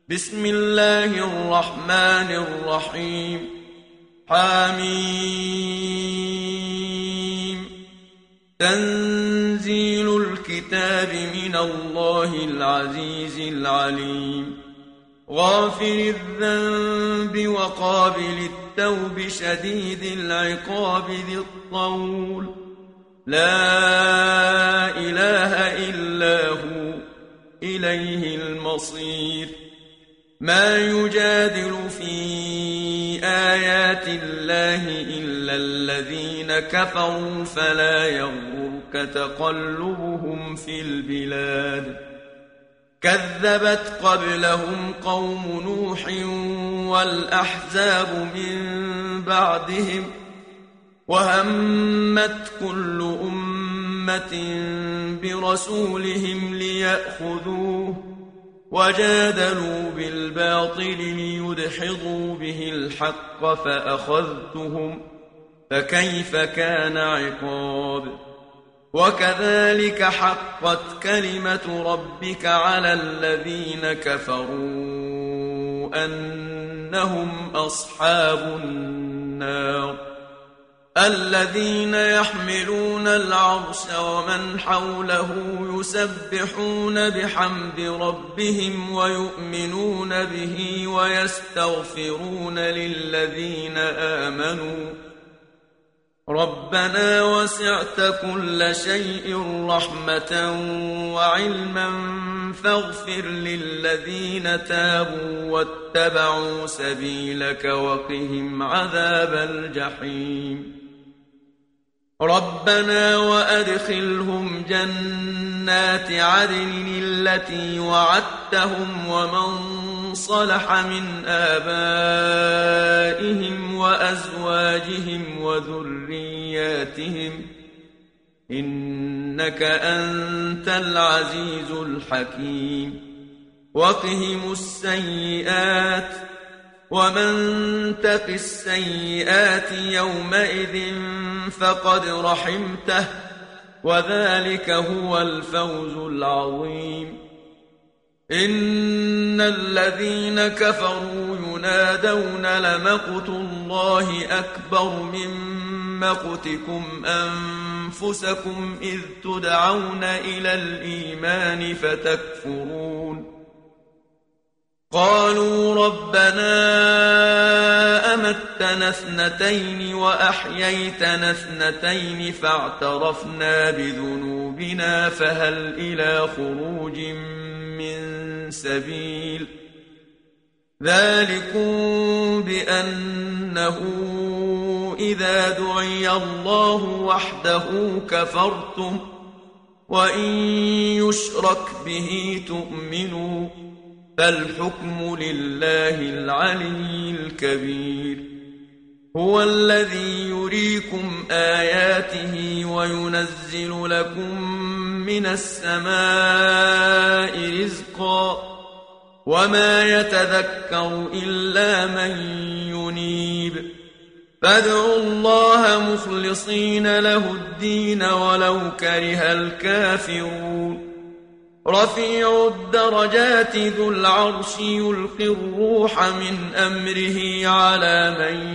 بسم الله الرحمن الرحيم حميم تنزيل الكتاب من الله العزيز العليم غافر الذنب وقابل التوب شديد العقاب ذي الطول لا إله إلا هو إليه المصير ما يجادل في آيات الله إلا الذين كفروا فلا يغرك تقلبهم في البلاد كذبت قبلهم قوم نوح والأحزاب من بعدهم وهمت كل أمة برسولهم ليأخذوه وجادلوا بالباطل ليدحضوا به الحق فأخذتهم فكيف كان عقاب وكذلك حقت كلمة ربك على الذين كفروا أنهم أصحاب النار الذين يحملون العرش ومن حوله يسبحون بحمد ربهم ويؤمنون به ويستغفرون للذين آمنوا ربنا وسعت كل شيء رحمة وعلما فاغفر للذين تابوا واتبعوا سبيلك وقهم عذاب الجحيم ربنا وأدخلهم جنات عدن التي وعدتهم ومن صلح من آبائهم وأزواجهم وذرياتهم إنك أنت العزيز الحكيم وقهم السيئات ومن تق السيئات يومئذ فقد رحمته وذلك هو الفوز العظيم إن الذين كفروا ينادون لمقت الله أكبر من مقتكم أنفسكم إذ تدعون إلى الإيمان فتكفرون قالوا ربنا أمتنا اثنتين وأحييتنا اثنتين فاعترفنا بذنوبنا فهل إلى خروج من سبيل ذلكم بأنه إذا دعي الله وحده كفرتم وإن يشرك به تؤمنوا فالحكم لله العلي الكبير هو الذي يريكم آياته وينزل لكم من السماء رزقا وما يتذكر إلا من ينيب فادعوا الله مخلصين له الدين ولو كره الكافرون رفيع الدرجات ذو العرش يلقي الروح من أمره على من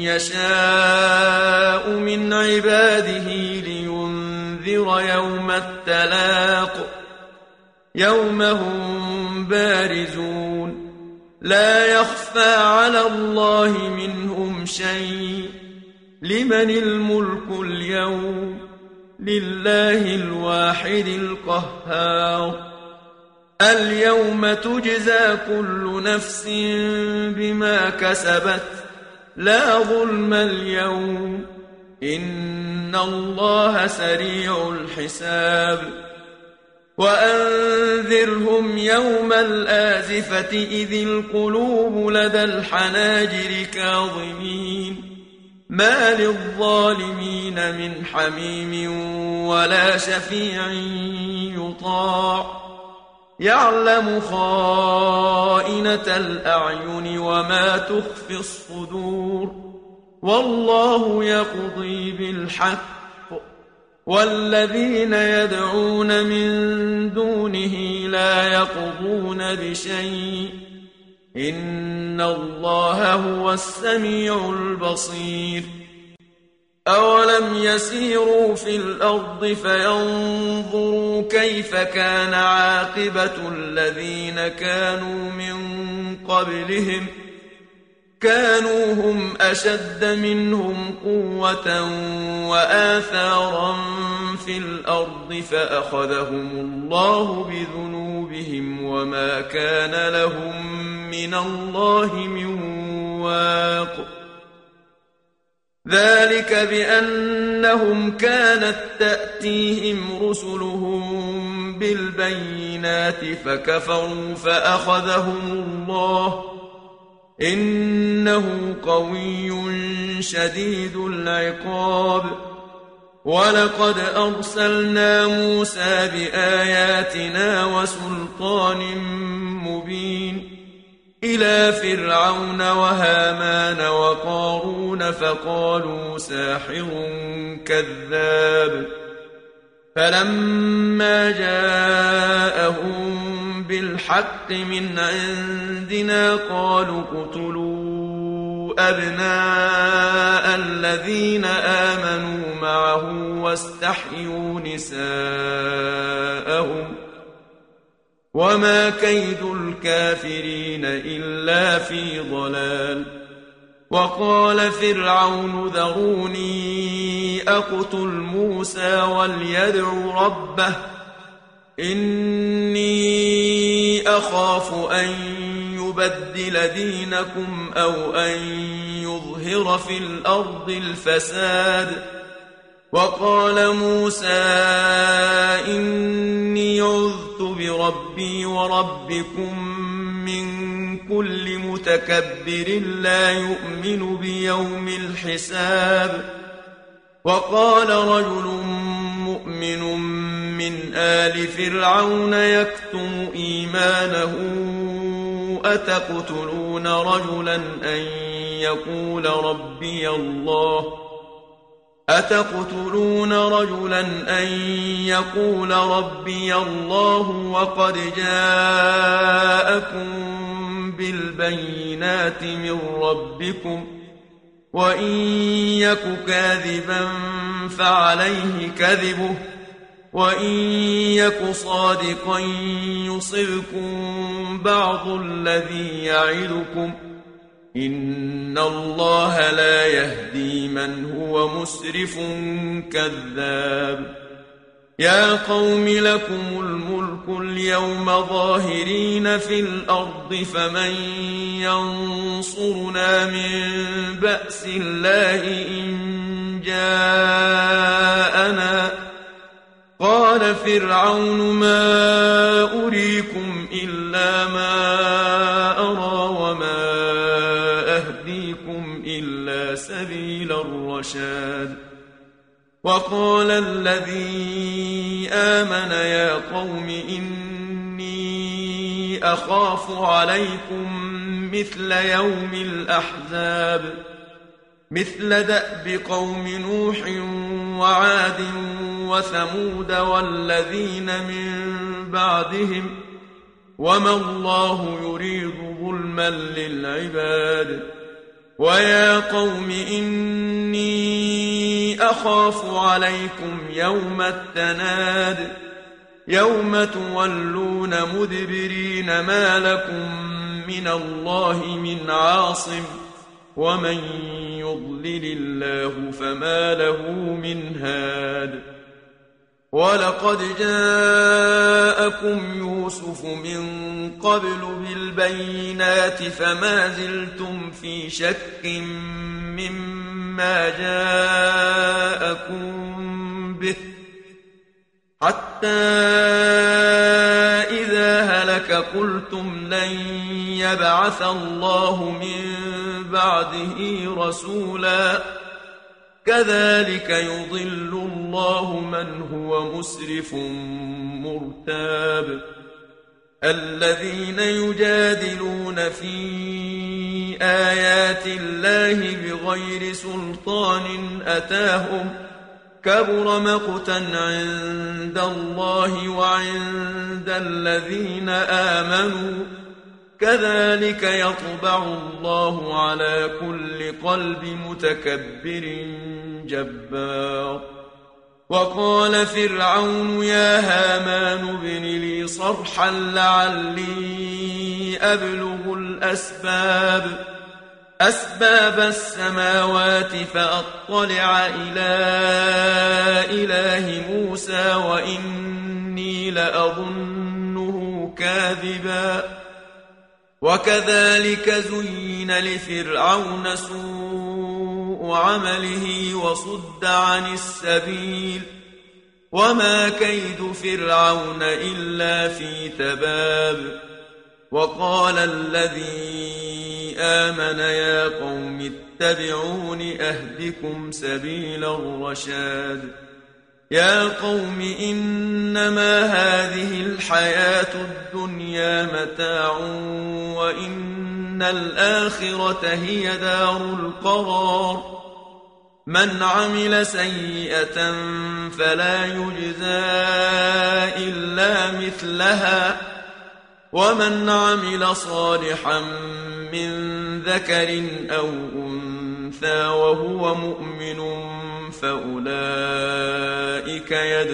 يشاء من عباده لينذر يوم التلاق يوم هم بارزون لا يخفى على الله منهم شيء لمن الملك اليوم لله الواحد القهار اليوم تجزى كل نفس بما كسبت لا ظلم اليوم إن الله سريع الحساب وأنذرهم يوم الآزفة إذ القلوب لدى الحناجر كاظمين ما للظالمين من حميم ولا شفيع يطاع يعلم خائنة الأعين وما تخفي الصدور والله يقضي بالحق والذين يدعون من دونه لا يقضون بشيء إن الله هو السميع البصير أولم يسيروا في الأرض فينظروا كيف كان عاقبة الذين كانوا من قبلهم كانوا هم أشد منهم قوة وآثارا في الأرض فأخذهم الله بذنوبهم وما كان لهم من الله من واق ذلك بأنهم كانت تأتيهم رسلهم بالبينات فكفروا فأخذهم الله إنه قوي شديد العقاب ولقد أرسلنا موسى بآياتنا وسلطان مبين إلى فرعون وهامان وقارون فقالوا ساحر كذاب فلما جاءهم بالحق من عندنا قالوا اقتلوا أبناء الذين آمنوا معه واستحيوا نساءهم وما كيد الكافرين إلا في ضلال وقال فرعون ذروني أقتل موسى وليدع ربه إني أخاف أن يبدل دينكم أو أن يظهر في الأرض الفساد وقال موسى إني عذت بربي وربكم من كل متكبر لا يؤمن بيوم الحساب وقال رجل مؤمن من آل فرعون يكتم إيمانه أتقتلون رجلا أن يقول ربي الله وقد جاءكم بالبينات من ربكم وإن يك كاذبا فعليه كذبه وإن يك صادقا يصبكم بعض الذي يعدكم إن الله لا يهدي من هو مسرف كذاب يا قوم لكم الملك اليوم ظاهرين في الأرض فمن ينصرنا من بأس الله إن جاءنا قال فرعون ما أريكم إلا ما أرى وما أهديكم إلا سبيل الرشاد وقال الذي آمن يا قوم إني أخاف عليكم مثل يوم الأحزاب مثل دأب قوم نوح وعاد وثمود والذين من بعدهم وما الله يريد ظلما للعباد ويا قوم إني أخاف عليكم يوم التناد يوم تولون مدبرين ما لكم من الله من عاصم ومن يضلل الله فما له من هاد ولقد جاءكم يوسف من قبل بالبينات فما زلتم في شك مما جاءكم به حتى إذا هلك قلتم لن يبعث الله من بعده رسولا كذلك يضل الله من هو مسرف مرتاب الذين يجادلون في آيات الله بغير سلطان أتاهم كبر مقتا عند الله وعند الذين آمنوا كذلك يطبع الله على كل قلب متكبر جبار. وقال فرعون يا هامان ابن لي صرحا لعلي أبلغ أسباب السماوات فأطلع إلى إله موسى وإني لأظنه كاذبا. وكذلك زين لفرعون سوء عمله وصد عن السبيل وما كيد فرعون إلا في تباب. وقال الذي آمن يا قوم اتبعون أهدكم سبيل الرشاد. يا قوم إنما هذه الحياة الدنيا متاع وإن الآخرة هي دار القرار. من عمل سيئة فلا يجزى إلا مثلها ومن عمل صالحا من ذكر أو أنثى وهو مؤمن فأولئك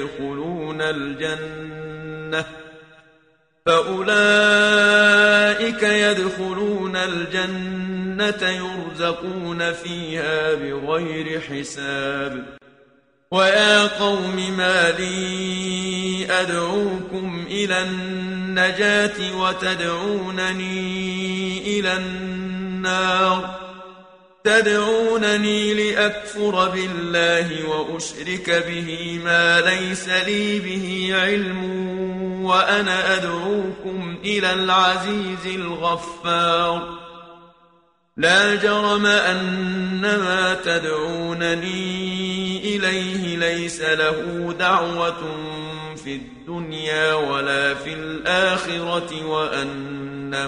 يدخلون الجنة يرزقون فيها بغير حساب. ويا قوم ما لي أدعوكم إلى النجاة وتدعونني إلى النار. تدعونني لأكفر بالله وأشرك به ما ليس لي به علم وأنا أدعوكم إلى العزيز الغفار. لا جرم أن ما تدعونني إليه ليس له دعوة في الدنيا ولا في الآخرة وأن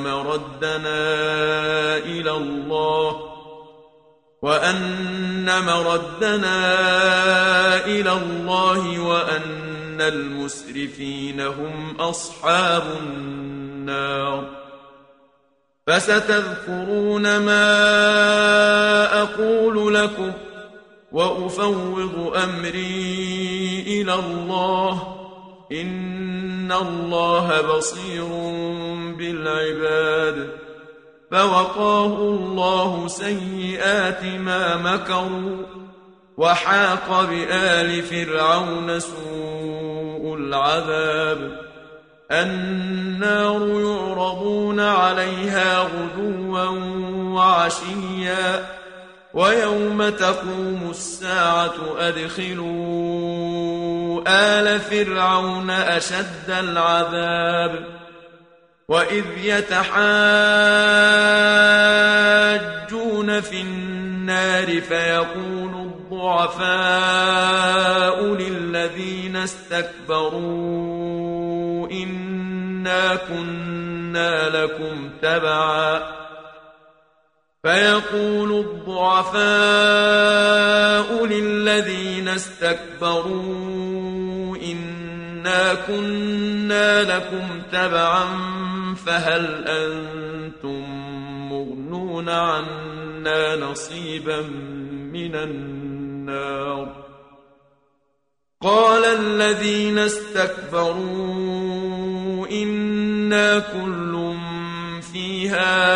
مردنا إلى الله وأن المسرفين هم أصحاب النار. فستذكرون ما أقول لكم وأفوض أمري إلى الله إن الله بصير بالعباد. فوقاه الله سيئات ما مكروا وحاق بآل فرعون سوء العذاب. النار يعرضون عليها غدوا وعشيا ويوم تقوم الساعة أدخلوا آل فرعون أشد العذاب. وإذ يتحاجون في النار فيقول الضعفاء للذين استكبروا إنا كنا لكم تبعا فهل أنتم مغنون عنا نصيبا من النار. قال الذين استكبروا إنا كل فيها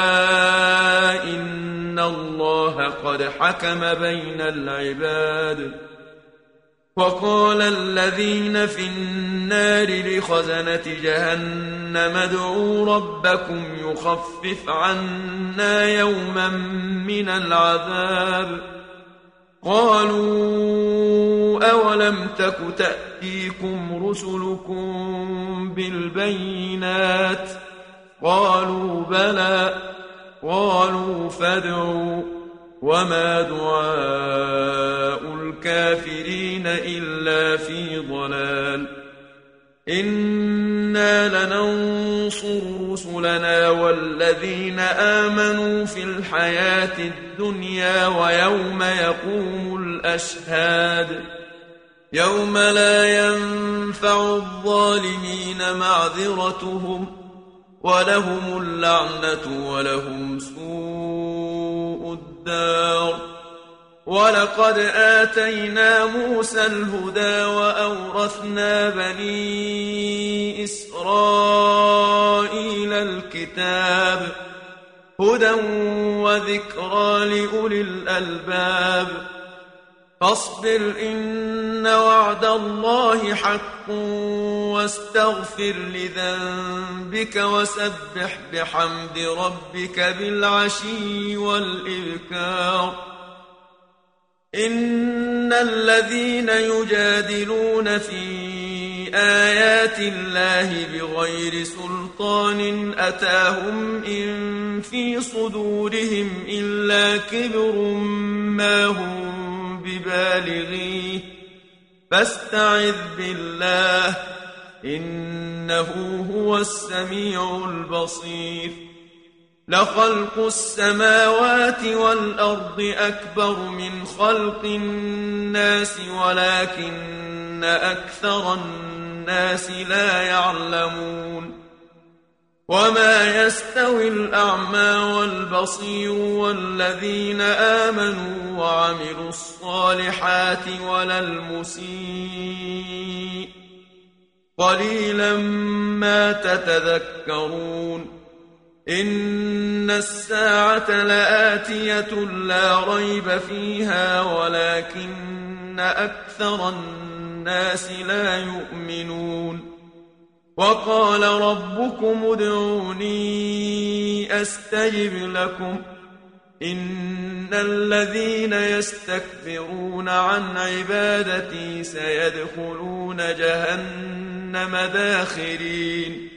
إن الله قد حكم بين العباد. وقال الذين في النار لخزنة جهنم ادعوا ربكم يخفف عنا يوما من العذاب. قالوا أولم تك تأتيكم رسلكم بالبينات قالوا بلى. قالوا فادعوا وما دعاء الكافرين إلا في ضلال. إنا لننصر رسلنا والذين آمنوا في الحياة الدنيا ويوم يقوم الأشهاد. يوم لا ينفع الظالمين معذرتهم ولهم اللعنة ولهم سوء الدار. ولقد آتينا موسى الهدى وأورثنا بني إسرائيل الكتاب هدى وذكرى لأولي الألباب. فاصبر إن وعد الله حق واستغفر لذنبك وسبح بحمد ربك بالعشي والإبكار. إن الذين يجادلون في آيات الله بغير سلطان أتاهم إن في صدورهم إلا كبر ما هم ببالغيه فاستعذ بالله إنه هو السميع البصير. لخلق السماوات والأرض أكبر من خلق الناس ولكن أكثر الناس لا يعلمون. وما يستوي الأعمى والبصير والذين آمنوا وعملوا الصالحات ولا المسيء قليلا ما تتذكرون. إن الساعة لآتية لا ريب فيها ولكن أكثر الناس لا يؤمنون. وقال ربكم ادعوني أستجب لكم إن الذين يستكبرون عن عبادتي سيدخلون جهنم داخرين.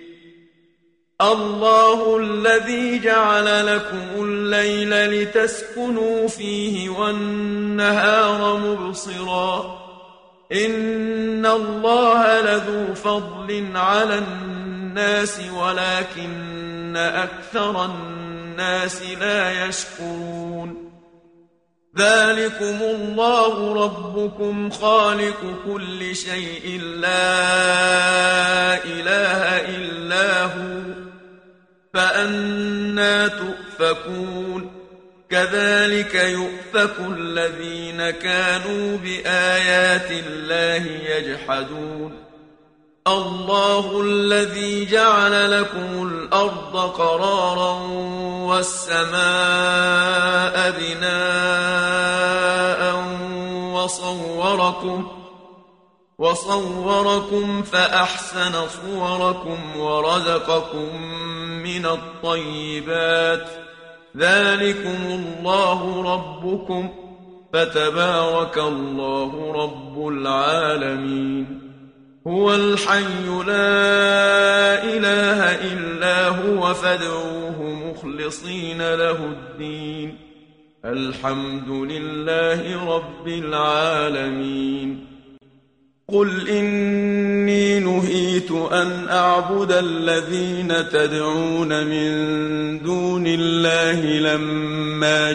الله الذي جعل لكم الليل لتسكنوا فيه والنهار مبصرا إن الله لذو فضل على الناس ولكن أكثر الناس لا يشكرون. ذلكم الله ربكم خالق كل شيء لا إله إلا هو فأنى تؤفكون. كذلك يؤفك الذين كانوا بآيات الله يجحدون. الله الذي جعل لكم الأرض قرارا والسماء بناء وصوركم فأحسن صوركم ورزقكم من الطيبات. ذلكم الله ربكم فتبارك الله رب العالمين. هو الحي لا إله إلا هو فادعوه مخلصين له الدين. الحمد لله رب العالمين. قل إني نهيت أن أعبد الذين تدعون من دون الله لما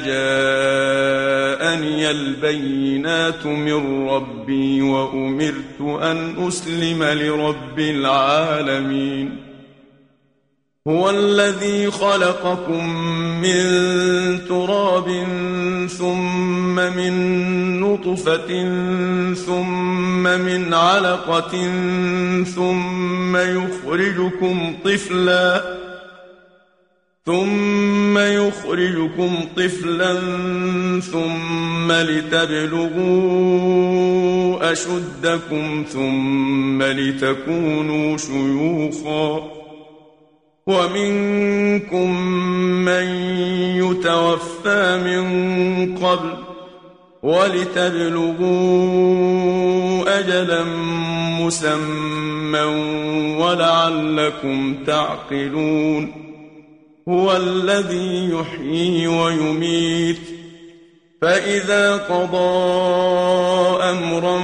جاءني البينات من ربي وأمرت أن أسلم لرب العالمين. هو الذي خلقكم من تراب ثم من نطفة ثم من علقة ثم يخرجكم طفلا ثم لتبلغوا أشدكم ثم لتكونوا شيوخا ومنكم من يتوفى من قبل ولتبلغوا أجلا مسمى ولعلكم تعقلون. هو الذي يحيي ويميت فإذا قضى أمرا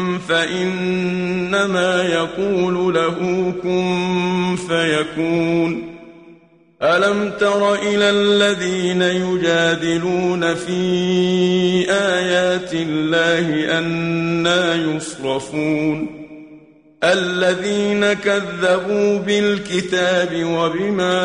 فإنما يقول له كن فيكون. ألم تر إلى الذين يجادلون في آيات الله أنى يصرفون. الذين كذبوا بالكتاب وبما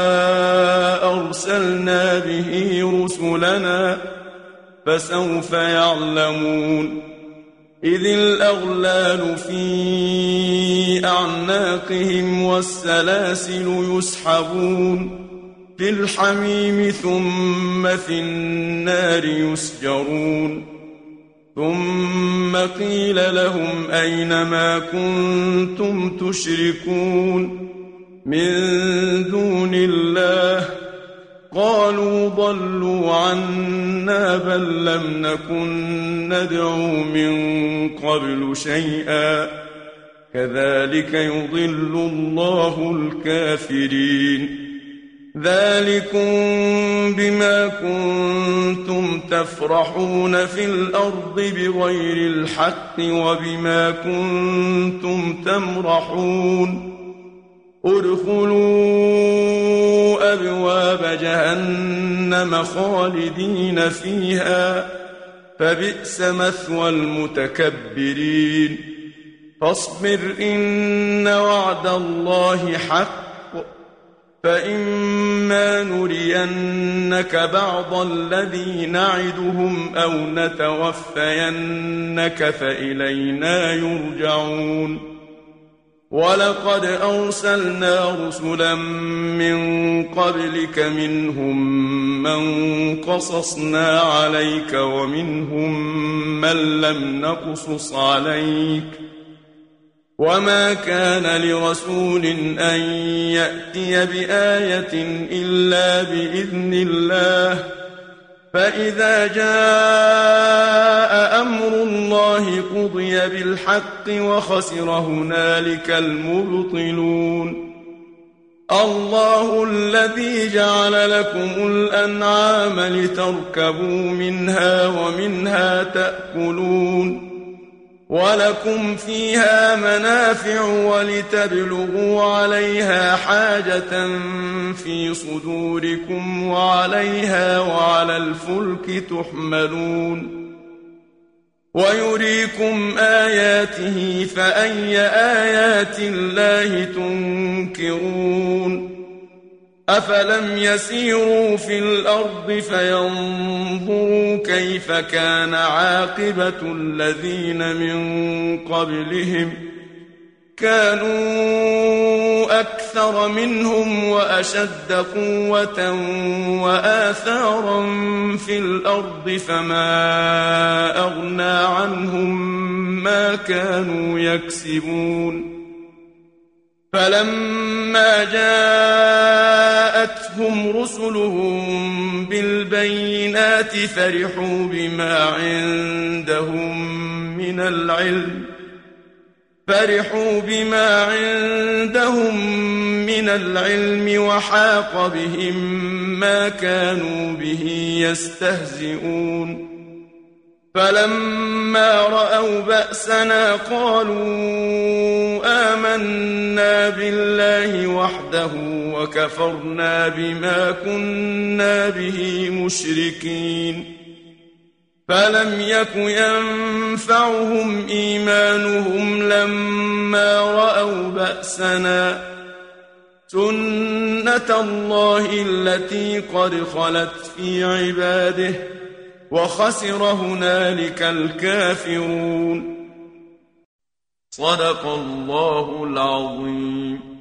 أرسلنا به رسلنا فسوف يعلمون إذ الأغلال في أعناقهم والسلاسل يسحبون في الحميم ثم في النار يسجرون ثم قيل لهم أين ما كنتم تشركون من دون الله قالوا ضلوا عنا بل لم نكن ندعو من قبل شيئا كذلك يضل الله الكافرين ذلكم بما كنتم تفرحون في الأرض بغير الحق وبما كنتم تمرحون ادخلوا أبواب جهنم خالدين فيها فبئس مثوى المتكبرين فاصبر إن وعد الله حق فإما نرينك بعض الذي نعدهم أو نتوفينك فإلينا يرجعون ولقد أرسلنا رسلا من قبلك منهم من قصصنا عليك ومنهم من لم نقصص عليك وما كان لرسول أن يأتي بآية إلا بإذن الله فإذا جاء أمر الله قضي بالحق وخسر هنالك المبطلون الله الذي جعل لكم الأنعام لتركبوا منها ومنها تأكلون ولكم فيها منافع ولتبلغوا عليها حاجة في صدوركم وعليها وعلى الفلك تحملون ويريكم آياته فأي آيات الله تنكرون أفلم يسيروا في الأرض فينظروا كيف كان عاقبة الذين من قبلهم كانوا أكثر منهم وأشد قوة وآثارا في الأرض فما أغنى عنهم ما كانوا يكسبون فلما جاءتهم رسلهم بالبينات فرحوا بما عندهم من العلم وحاق بهم ما كانوا به يستهزئون فلما رأوا بأسنا قالوا آمنا بالله وحده وكفرنا بما كنا به مشركين فلم يك ينفعهم إيمانهم لما رأوا بأسنا سنة الله التي قد خلت في عباده وخسر هنالك الكافرون صدق الله العظيم.